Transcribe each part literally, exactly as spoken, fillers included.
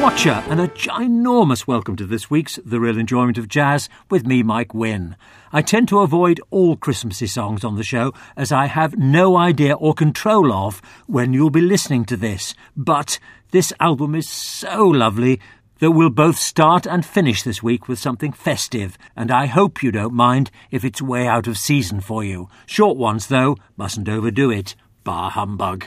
Gotcha, and a ginormous welcome to this week's The Real Enjoyment of Jazz with me, Mike Wynne. I tend to avoid all Christmassy songs on the show as I have no idea or control of when you'll be listening to this, but this album is so lovely that we'll both start and finish this week with something festive, and I hope you don't mind if it's way out of season for you. Short ones, though, mustn't overdo it. Bah humbug.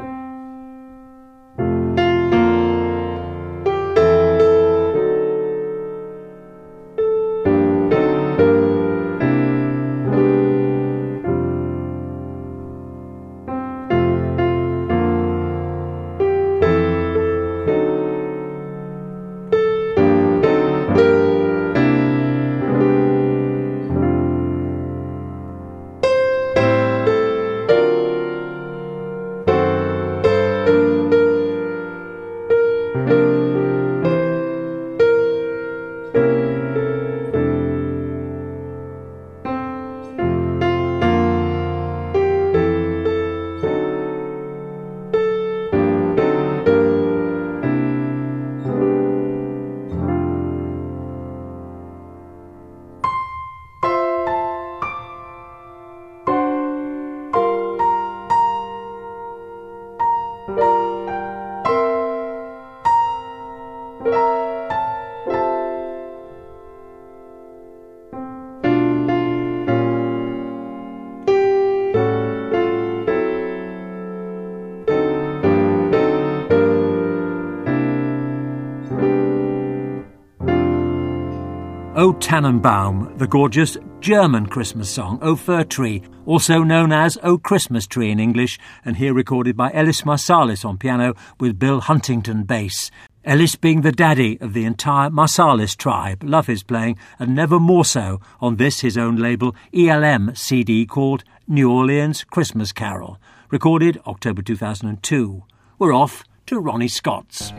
O Tannenbaum, the gorgeous German Christmas song, O Fir Tree, also known as O Christmas Tree in English, and here recorded by Ellis Marsalis on piano with Bill Huntington bass. Ellis being the daddy of the entire Marsalis tribe. Love his playing, and never more so on this, his own label, E L M C D called New Orleans Christmas Carol, recorded October two thousand two. We're off to Ronnie Scott's.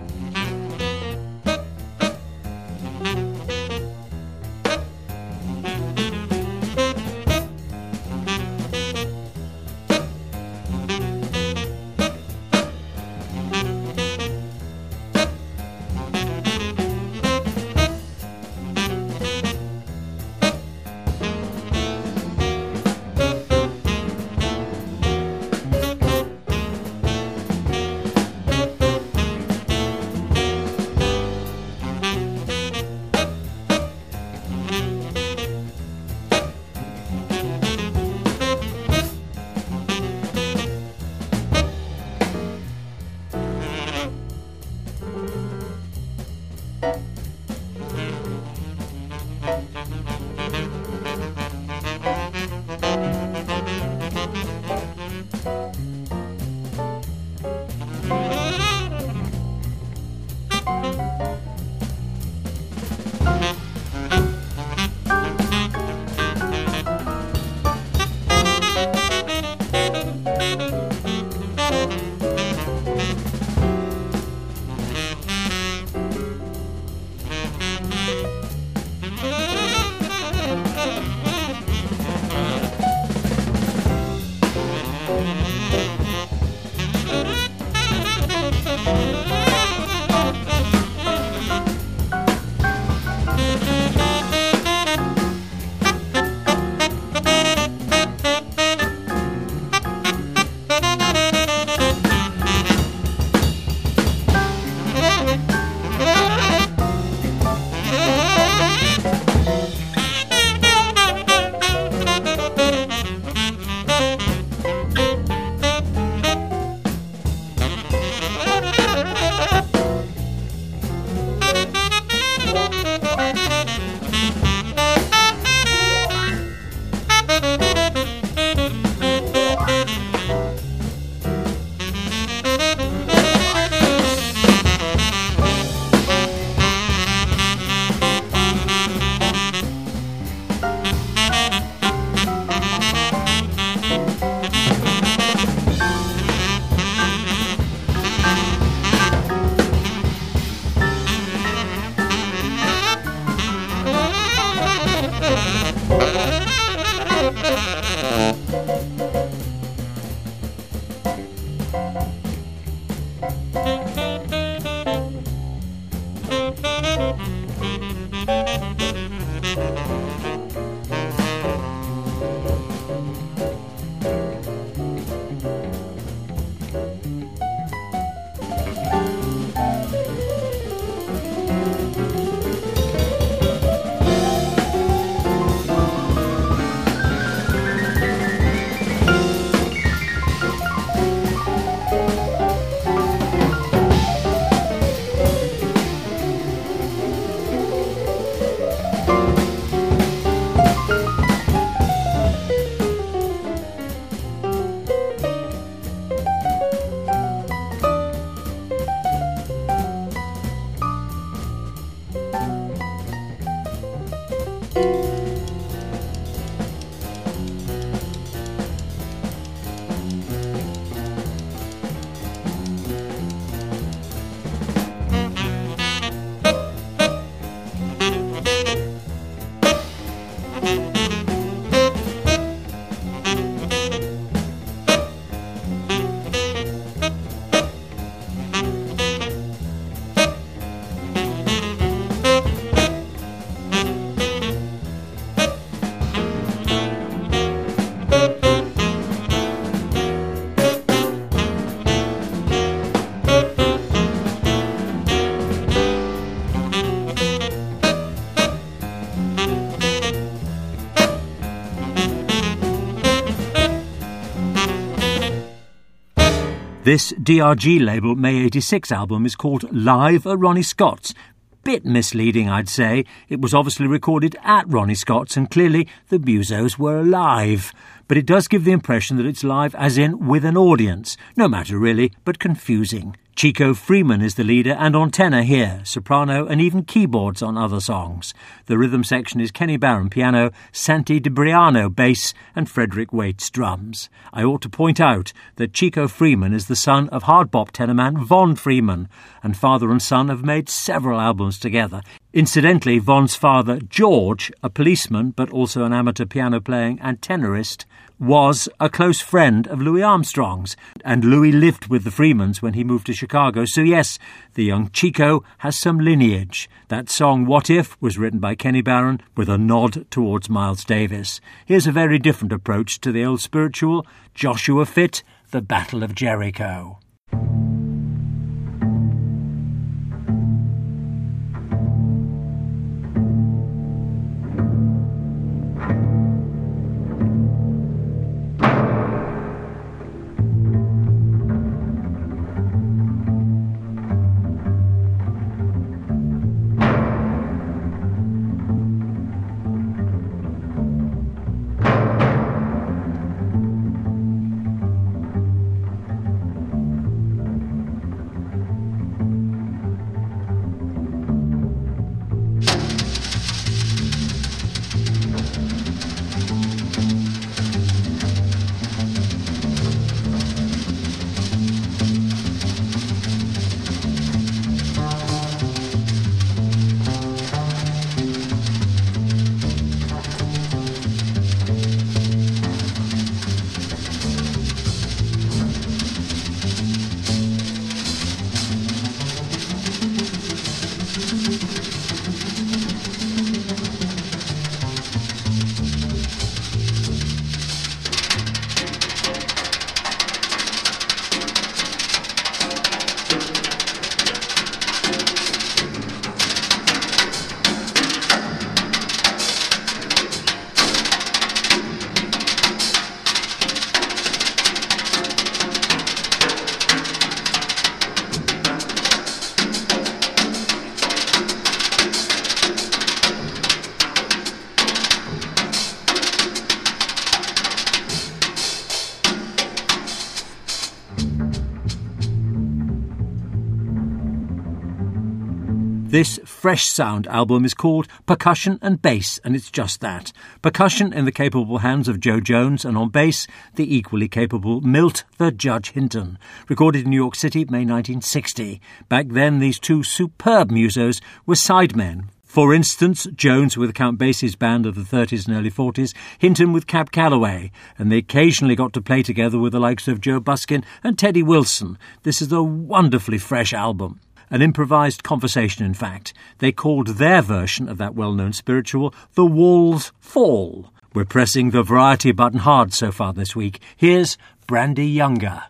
This D R G label May eighty-six album is called Live at Ronnie Scott's. Bit misleading, I'd say. It was obviously recorded at Ronnie Scott's and clearly the Musos were alive. But it does give the impression that it's live as in with an audience. No matter really, but confusing. Chico Freeman is the leader and on tenor here, soprano and even keyboards on other songs. The rhythm section is Kenny Barron piano, Santi DiBriano bass and Frederick Waits drums. I ought to point out that Chico Freeman is the son of hard bop tenorman Von Freeman, and father and son have made several albums together. Incidentally, Von's father, George, a policeman but also an amateur piano playing and tenorist, was a close friend of Louis Armstrong's, and Louis lived with the Freemans when he moved to Chicago, so yes, the young Chico has some lineage. That song What If was written by Kenny Barron with a nod towards Miles Davis. Here's a very different approach to the old spiritual, Joshua Fitt, The Battle of Jericho. This Fresh Sound album is called Percussion and Bass, and it's just that. Percussion in the capable hands of Joe Jones, and on bass, the equally capable Milt the Judge Hinton. Recorded in New York City, May nineteen sixty. Back then, these two superb musos were sidemen. For instance, Jones with Count Basie's band of the thirties and early forties, Hinton with Cab Calloway, and they occasionally got to play together with the likes of Joe Buskin and Teddy Wilson. This is a wonderfully fresh album. An improvised conversation, in fact. They called their version of that well-known spiritual The Walls Fall. We're pressing the variety button hard so far this week. Here's Brandy Younger.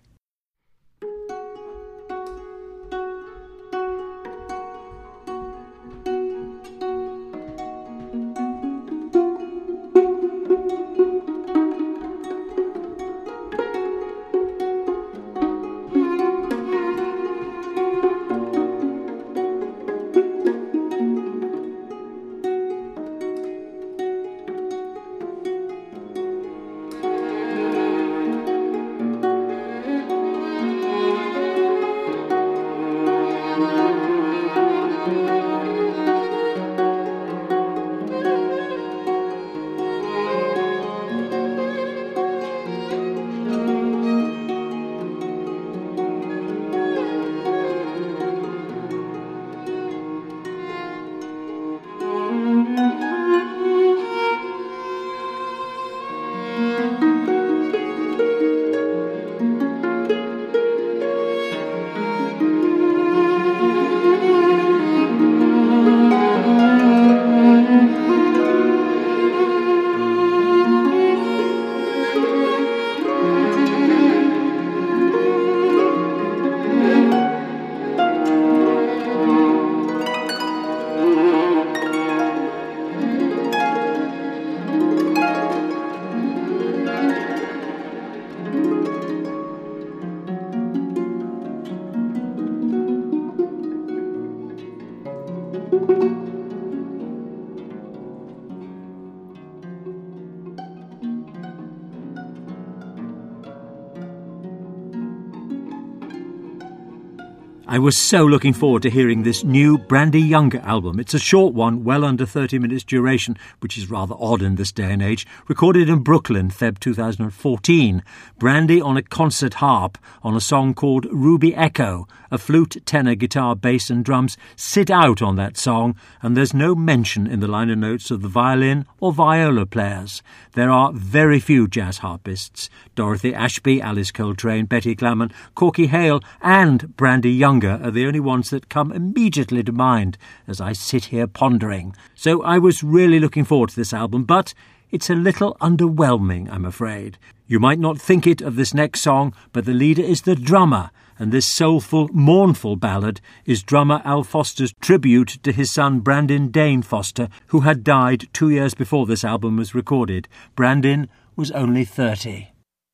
I was so looking forward to hearing this new Brandy Younger album. It's a short one, well under thirty minutes duration, which is rather odd in this day and age, recorded in Brooklyn, February two thousand fourteen. Brandy on a concert harp on a song called Ruby Echo. A flute, tenor, guitar, bass and drums sit out on that song, and there's no mention in the liner notes of the violin or viola players. There are very few jazz harpists. Dorothy Ashby, Alice Coltrane, Betty Claman, Corky Hale and Brandy Younger are the only ones that come immediately to mind as I sit here pondering. So I was really looking forward to this album, but it's a little underwhelming, I'm afraid. You might not think it of this next song, but the leader is the drummer, and this soulful, mournful ballad is drummer Al Foster's tribute to his son Brandon Dane Foster, who had died two years before this album was recorded. Brandon was only thirty.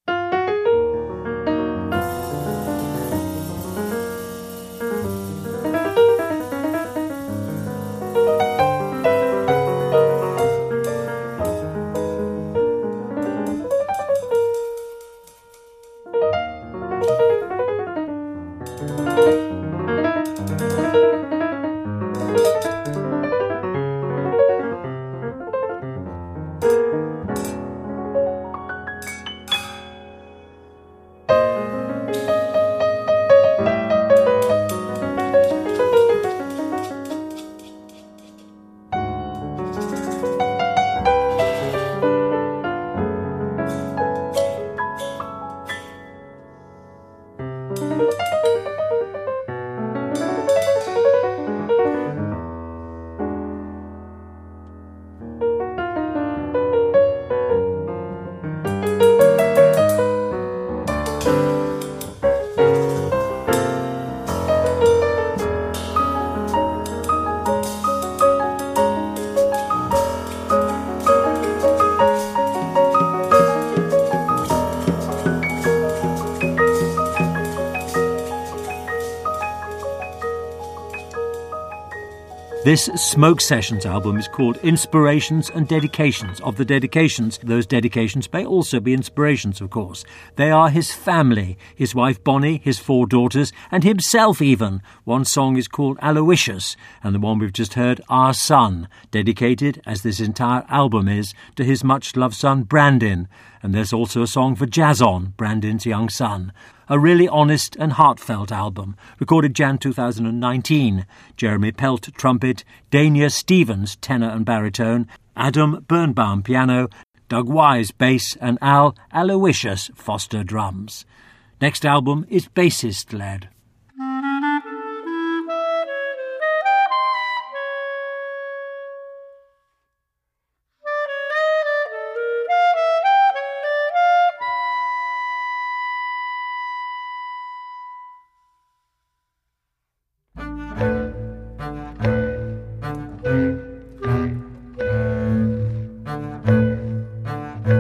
This Smoke Sessions album is called Inspirations and Dedications. Of the dedications, those dedications may also be inspirations, of course. They are his family, his wife Bonnie, his four daughters, and himself even. One song is called Aloysius, and the one we've just heard, Our Son, dedicated, as this entire album is, to his much-loved son Brandon. And there's also a song for Jazzon, Brandon's young son. A really honest and heartfelt album, recorded January two thousand nineteen. Jeremy Pelt, trumpet, Dania Stevens, tenor and baritone, Adam Birnbaum, piano, Doug Wise, bass, and Al Aloysius Foster, drums. Next album is bassist-led.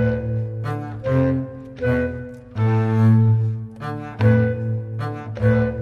Thank you.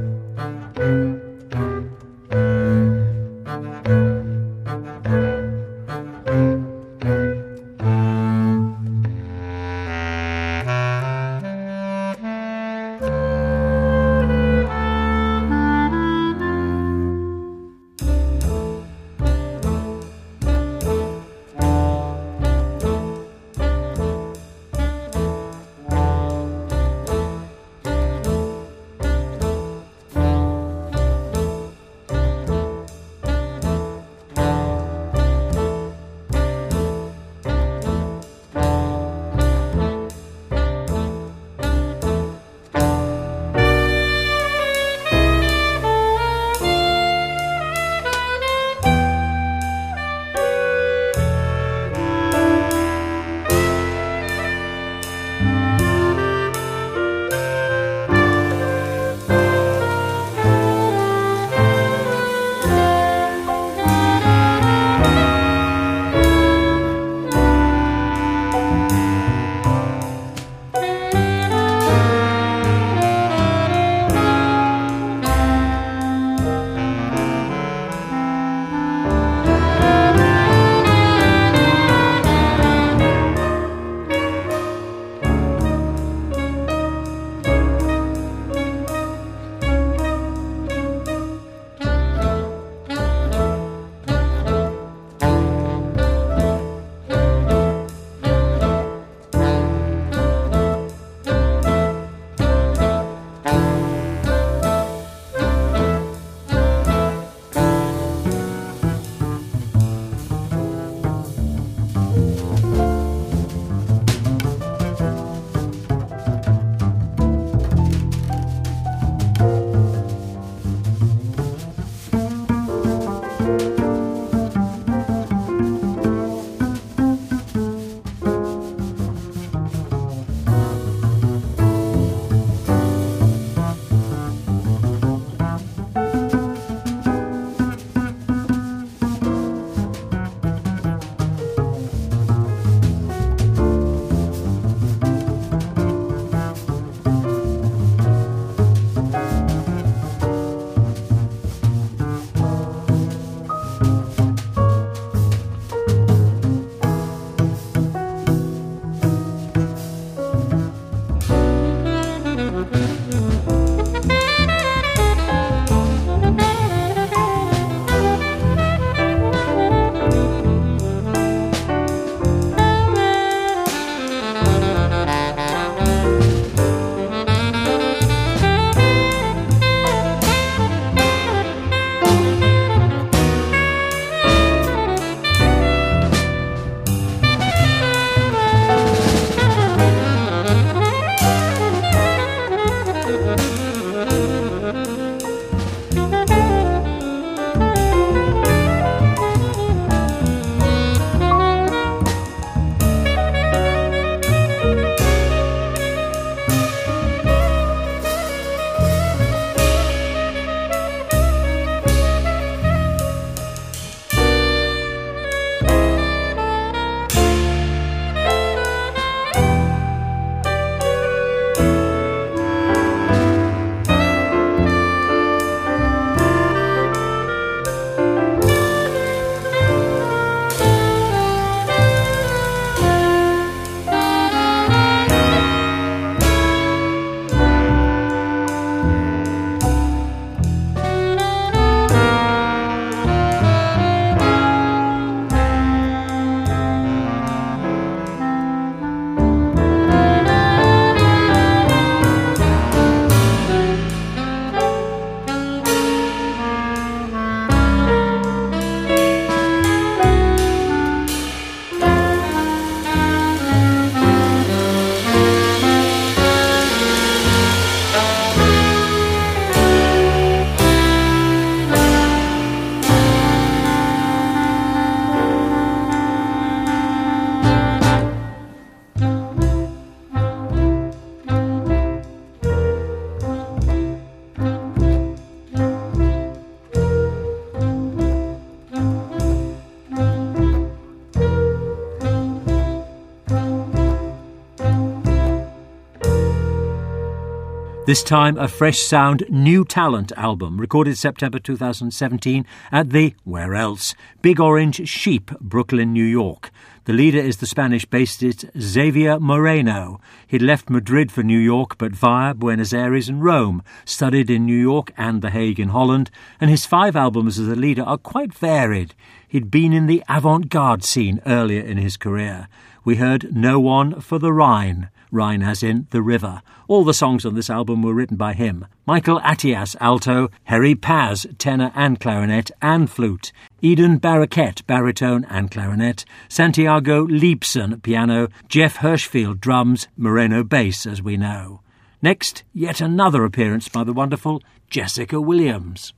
This time a fresh sound New Talent album, recorded September two thousand seventeen at the, where else, Big Orange Sheep, Brooklyn, New York. The leader is the Spanish bassist Xavier Moreno. He'd left Madrid for New York, but via Buenos Aires and Rome, studied in New York and The Hague in Holland, and his five albums as a leader are quite varied. He'd been in the avant-garde scene earlier in his career. We heard No One for the Rhine. Rhine as in the river. All the songs on this album were written by him. Michael Attias, alto, Harry Paz, tenor and clarinet and flute, Eden Barraquette, baritone and clarinet, Santiago Liebson, piano, Jeff Hirschfield, drums, Moreno bass, as we know. Next, yet another appearance by the wonderful Jessica Williams.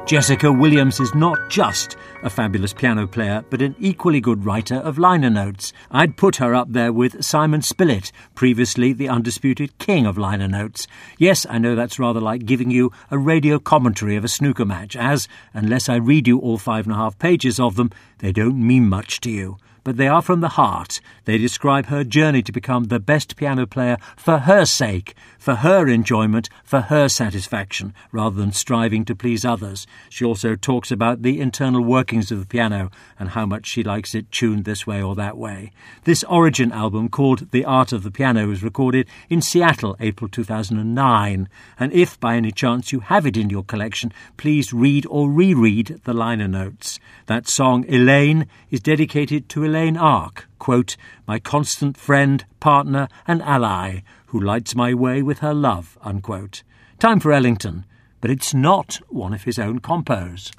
Jessica Williams is not just a fabulous piano player, but an equally good writer of liner notes. I'd put her up there with Simon Spillett, previously the undisputed king of liner notes. Yes, I know that's rather like giving you a radio commentary of a snooker match, as, unless I read you all five and a half pages of them, they don't mean much to you. But they are from the heart. They describe her journey to become the best piano player for her sake, for her enjoyment, for her satisfaction, rather than striving to please others. She also talks about the internal workings of the piano and how much she likes it tuned this way or that way. This Origin album, called The Art of the Piano, was recorded in Seattle, April two thousand nine. And if by any chance you have it in your collection, please read or reread the liner notes. That song, Elaine, is dedicated to Elaine Ark, quote, my constant friend, partner and ally, who lights my way with her love, unquote. Time for Ellington, but it's not one of his own compos.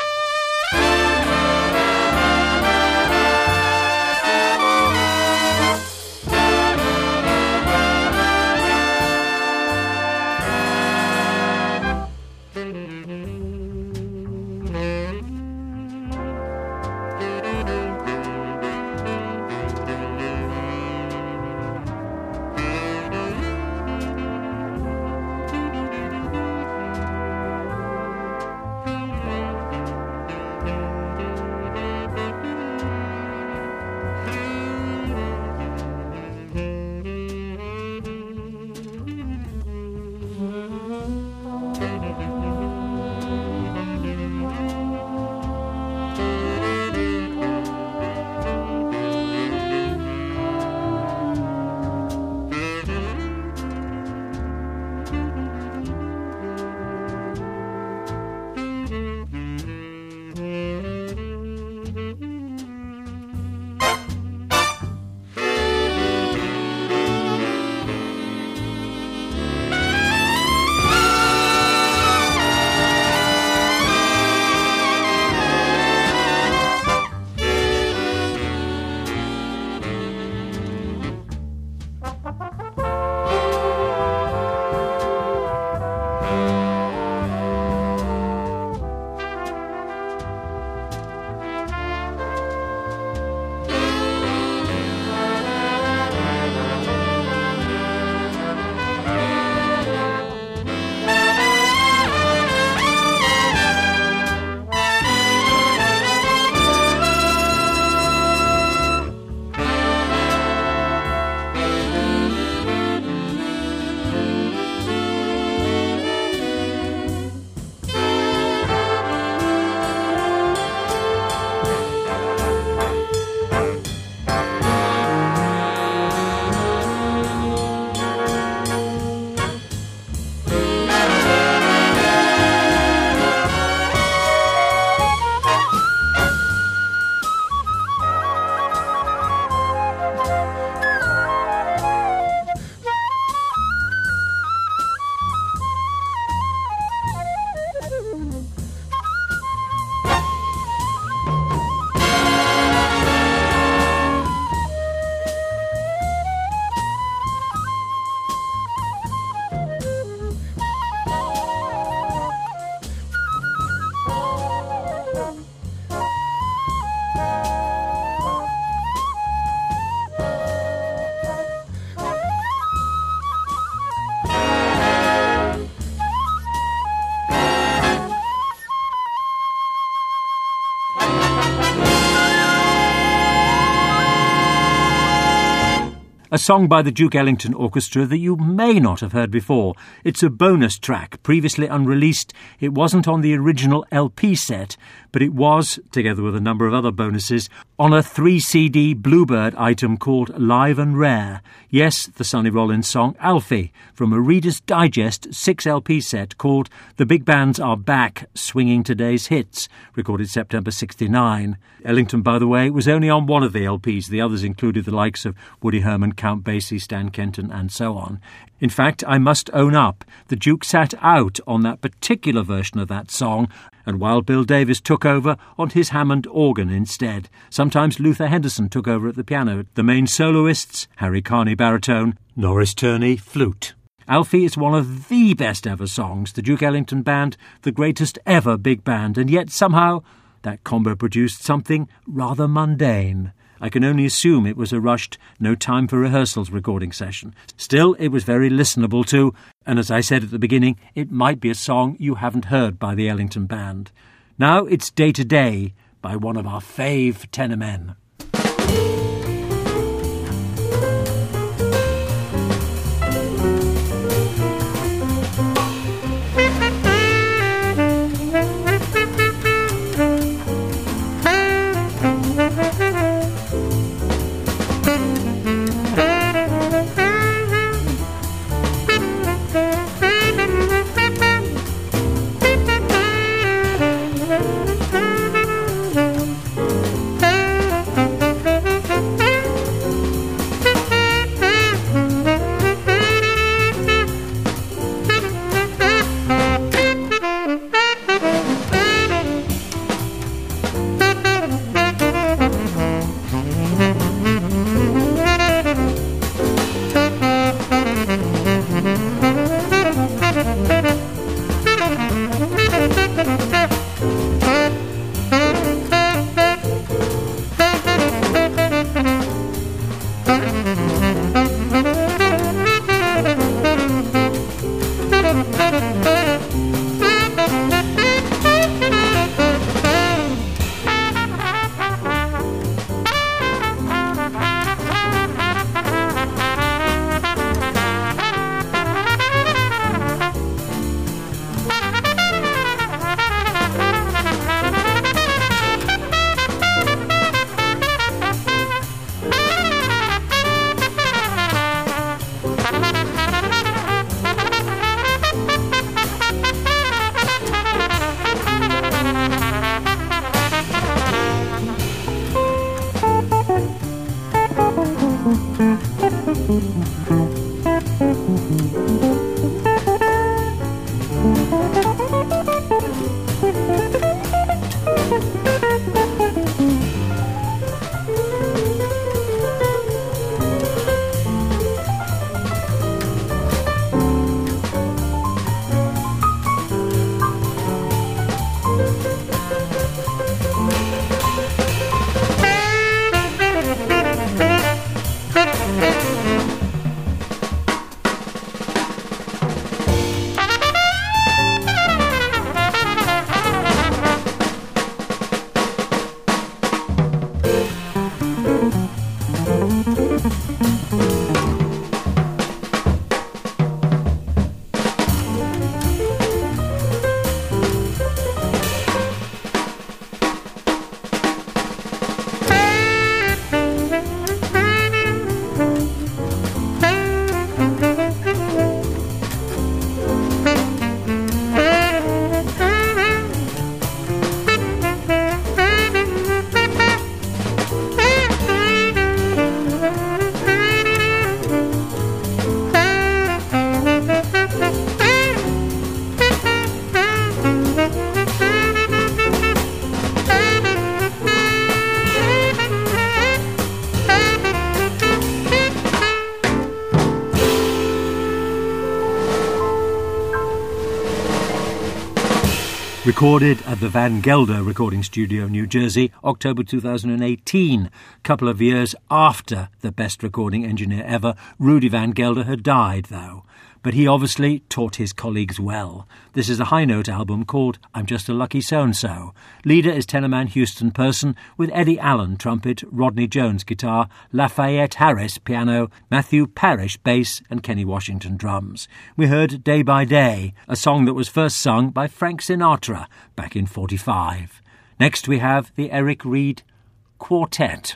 A song by the Duke Ellington Orchestra that you may not have heard before. It's a bonus track, previously unreleased. It wasn't on the original L P set, but it was, together with a number of other bonuses, on a three C D Bluebird item called Live and Rare. Yes, the Sonny Rollins song Alfie, from a Reader's Digest six L P set called The Big Bands Are Back, Swinging Today's Hits, recorded September sixty-nine. Ellington, by the way, was only on one of the L Ps. The others included the likes of Woody Herman, Count Basie, Stan Kenton, and so on. In fact, I must own up, the Duke sat out on that particular version of that song, and while Bill Davis took over on his Hammond organ instead. Sometimes Luther Henderson took over at the piano. The main soloists, Harry Carney baritone, Norris Turney flute. Alfie is one of the best ever songs, the Duke Ellington Band, the greatest ever big band, and yet somehow that combo produced something rather mundane. I can only assume it was a rushed, no time for rehearsals recording session. Still, it was very listenable too, and as I said at the beginning, it might be a song you haven't heard by the Ellington Band. Now it's Day to Day by one of our fave tenor men. Recorded at the Van Gelder Recording Studio, New Jersey, October two thousand eighteen, couple of years after the best recording engineer ever, Rudy Van Gelder, had died, though. But he obviously taught his colleagues well. This is a high-note album called I'm Just a Lucky So-and-So. Leader is tenorman Houston Person, with Eddie Allen trumpet, Rodney Jones guitar, Lafayette Harris piano, Matthew Parrish bass, and Kenny Washington drums. We heard Day by Day, a song that was first sung by Frank Sinatra back in forty-five. Next we have the Eric Reed Quartet.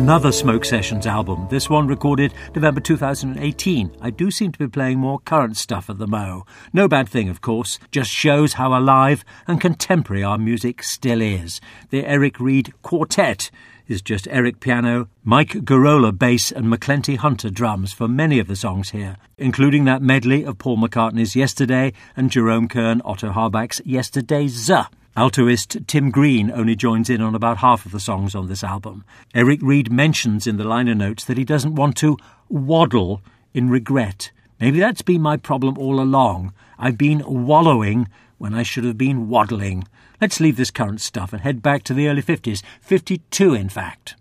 Another Smoke Sessions album, this one recorded November two thousand eighteen. I do seem to be playing more current stuff at the Mo. No bad thing, of course, just shows how alive and contemporary our music still is. The Eric Reed Quartet is just Eric piano, Mike Garola bass and McClenty Hunter drums for many of the songs here, including that medley of Paul McCartney's Yesterday and Jerome Kern Otto Harbach's Yesterday's. Altoist Tim Green only joins in on about half of the songs on this album. Eric Reed mentions in the liner notes that he doesn't want to waddle in regret. Maybe that's been my problem all along. I've been wallowing when I should have been waddling. Let's leave this current stuff and head back to the early fifties, fifty-two in fact.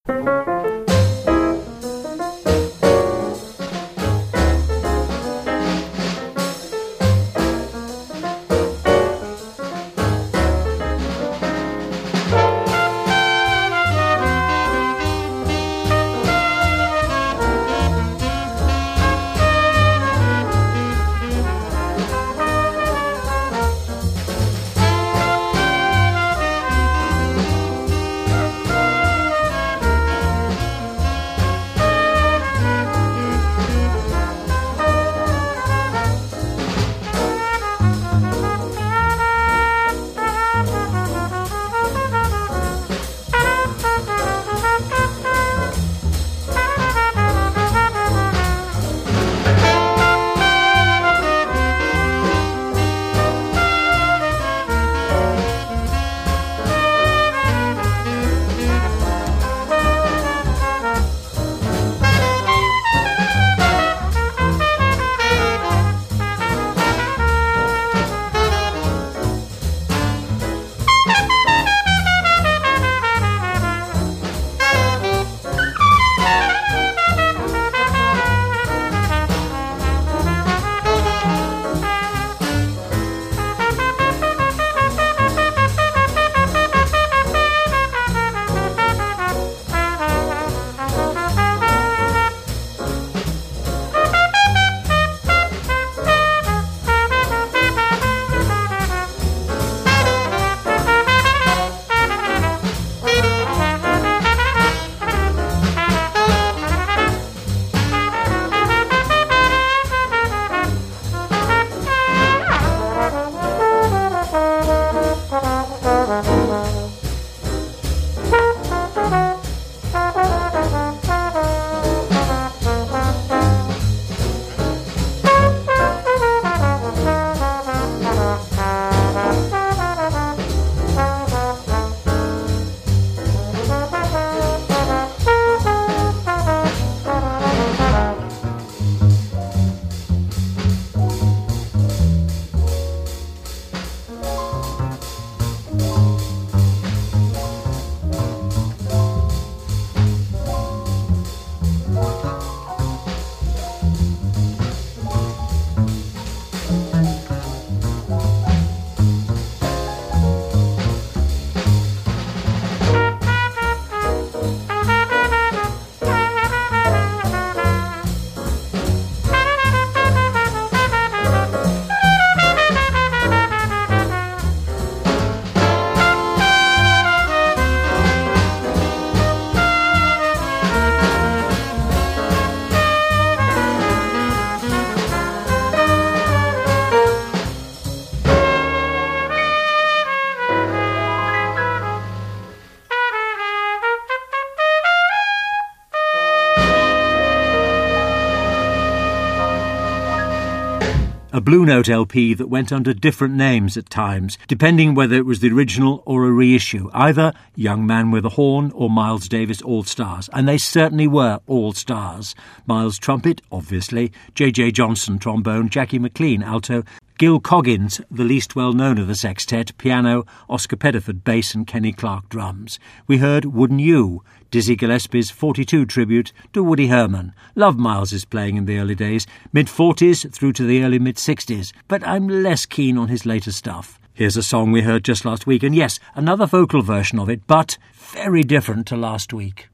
A Blue Note L P that went under different names at times, depending whether it was the original or a reissue, either Young Man with a Horn or Miles Davis All-Stars, and they certainly were all-stars. Miles trumpet, obviously, J J Johnson trombone, Jackie McLean alto, Gil Coggins, the least well-known of the sextet, piano, Oscar Pettiford bass and Kenny Clark drums. We heard Wouldn't You, Dizzy Gillespie's forty-two tribute to Woody Herman. Loved Miles's playing in the early days, mid-forties through to the early mid-sixties, but I'm less keen on his later stuff. Here's a song we heard just last week, and yes, another vocal version of it, but very different to last week.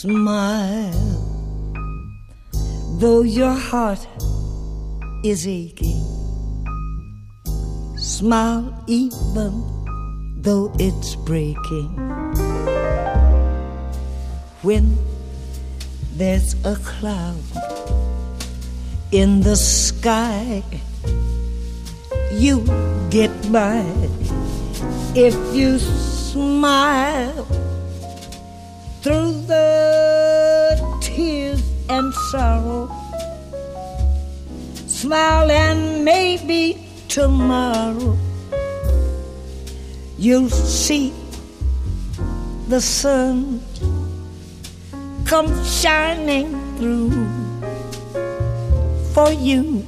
Smile, though your heart is aching. Smile even though it's breaking. When there's a cloud in the sky, you get by if you smile through the tears and sorrow. Smile and maybe tomorrow you'll see the sun come shining through for you.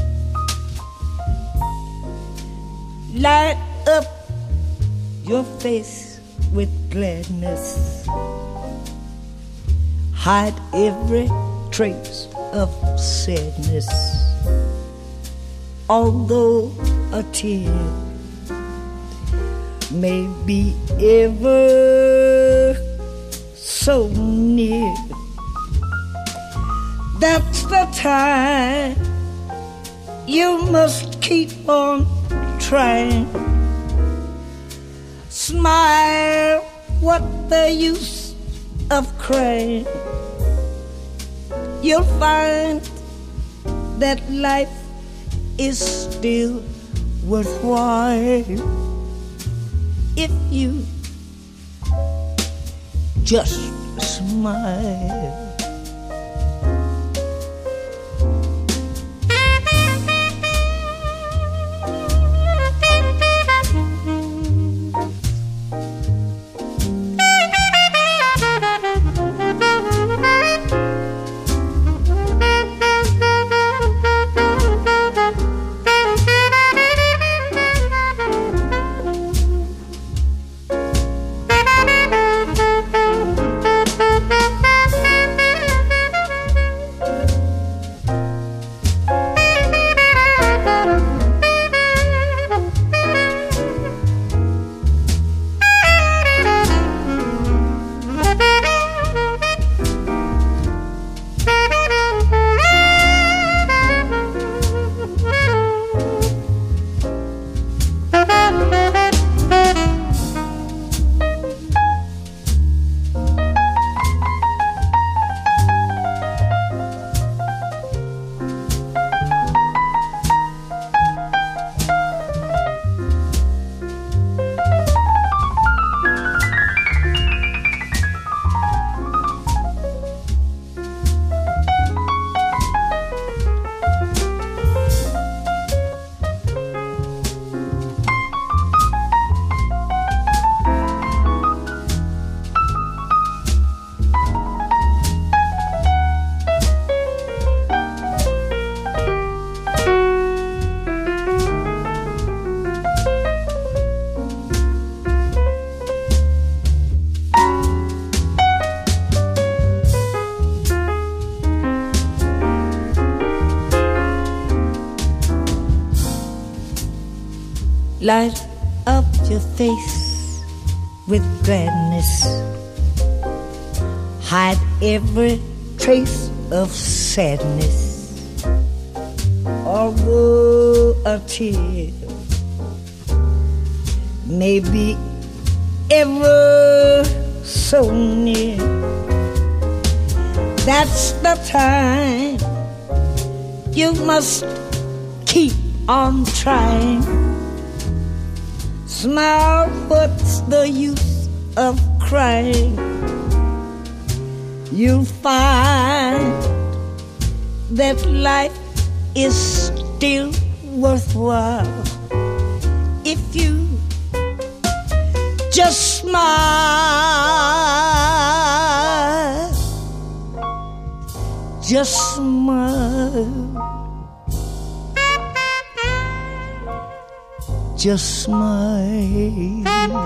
Light up your face with gladness, hide every trace of sadness. Although a tear may be ever so near, that's the time you must keep on trying. Smile, what the use of crying? You'll find that life is still worthwhile if you just smile. Light up your face with gladness, hide every trace of sadness. Although a tear may be ever so near, that's the time you must keep on trying. Smile, what's the use of crying? You'll find that life is still worthwhile if you just smile, just smile. Just smile.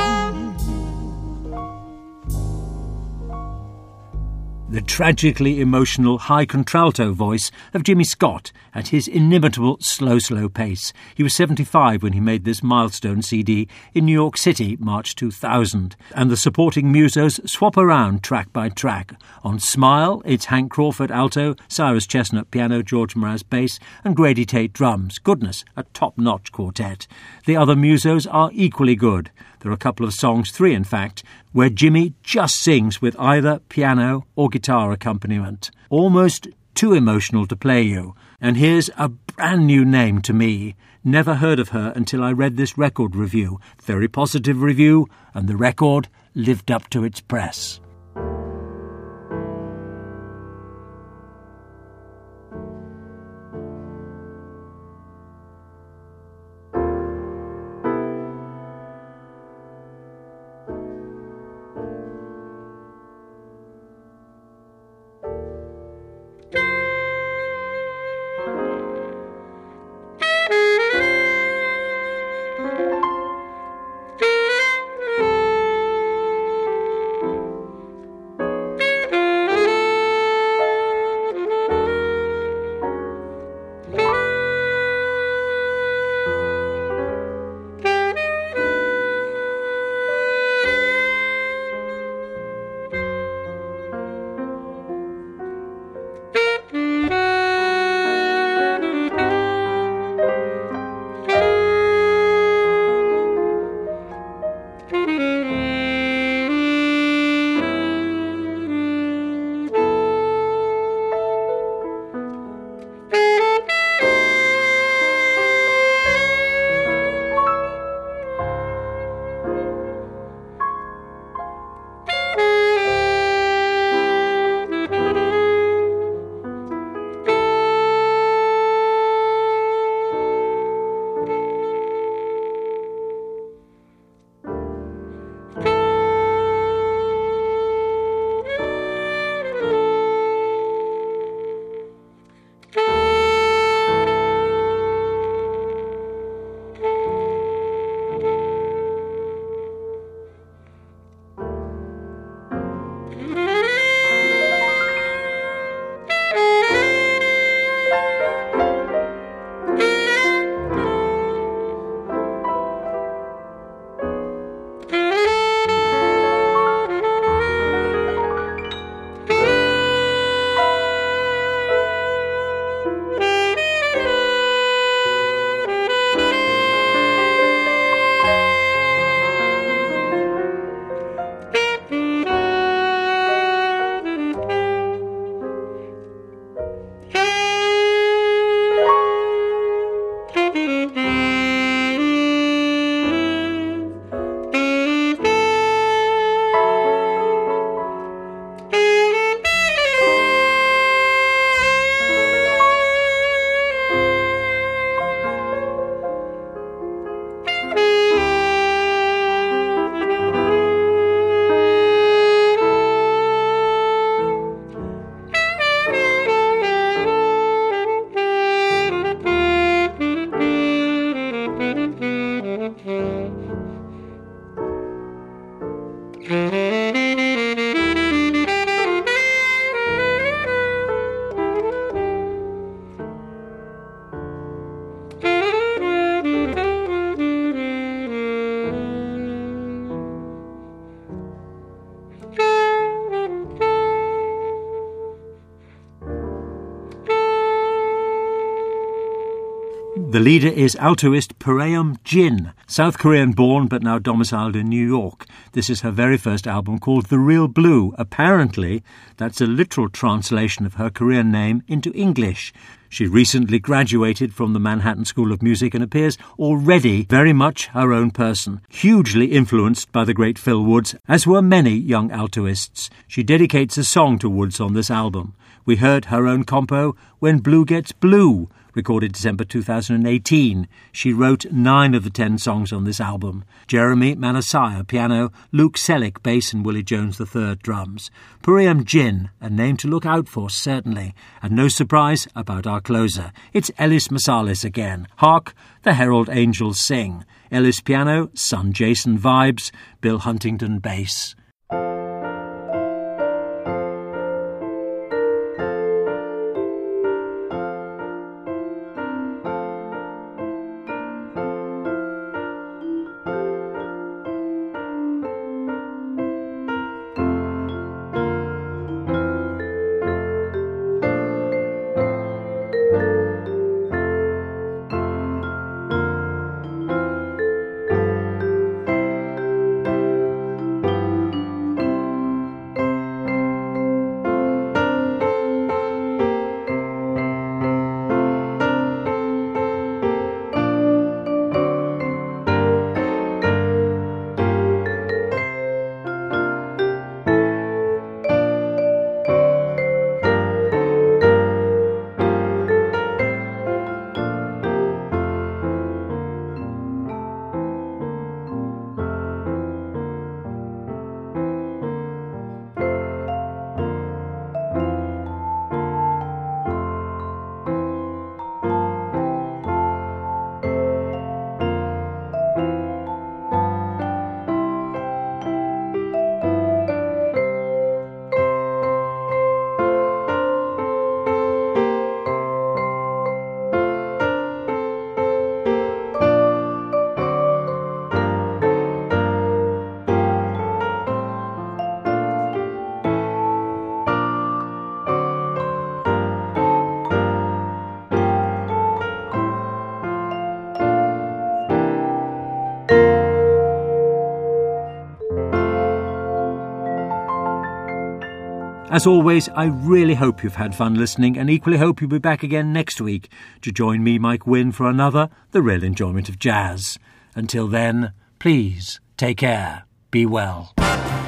The tragically emotional high contralto voice of Jimmy Scott at his inimitable slow, slow pace. He was seventy-five when he made this milestone C D in New York City, March two thousand. And the supporting musos swap around track by track. On Smile, it's Hank Crawford alto, Cyrus Chestnut piano, George Mraz bass, and Grady Tate drums. Goodness, a top-notch quartet. The other musos are equally good. There are a couple of songs, three in fact, where Jimmy just sings with either piano or guitar accompaniment. Almost too emotional to play you. And here's a brand new name to me. Never heard of her until I read this record review. Very positive review, and the record lived up to its press. The leader is altoist Pareum Jin, South Korean-born but now domiciled in New York. This is her very first album called The Real Blue. Apparently, that's a literal translation of her Korean name into English. She recently graduated from the Manhattan School of Music and appears already very much her own person, hugely influenced by the great Phil Woods, as were many young altoists. She dedicates a song to Woods on this album. We heard her own compo, When Blue Gets Blue, recorded December two thousand eighteen. She wrote nine of the ten songs on this album. Jeremy Manasaya, piano, Luke Selick, bass, and Willie Jones the third, drums. Pareum Jin, a name to look out for, certainly. And no surprise about our closer. It's Ellis Marsalis again. Hark, the Herald Angels sing. Ellis piano, son Jason vibes, Bill Huntington bass. As always, I really hope you've had fun listening, and equally hope you'll be back again next week to join me, Mike Wynne, for another The Real Enjoyment of Jazz. Until then, please take care. Be well.